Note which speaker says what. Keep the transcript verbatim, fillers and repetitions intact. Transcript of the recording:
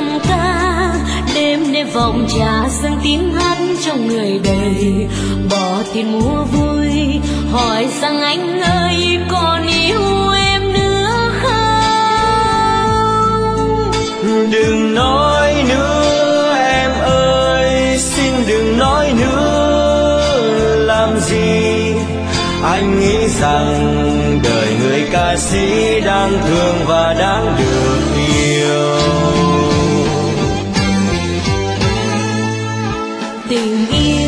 Speaker 1: ngâm ca, đêm đêm vọng trà dâng tiếng hát trong người đầy. Bỏ tiền mua vui, hỏi rằng anh ơi còn yêu em nữa không?
Speaker 2: Đừng nói nữa em ơi, xin đừng nói nữa. Làm gì anh nghĩ rằng đời người ca sĩ đáng thương và đáng được yêu.
Speaker 1: Tình yêu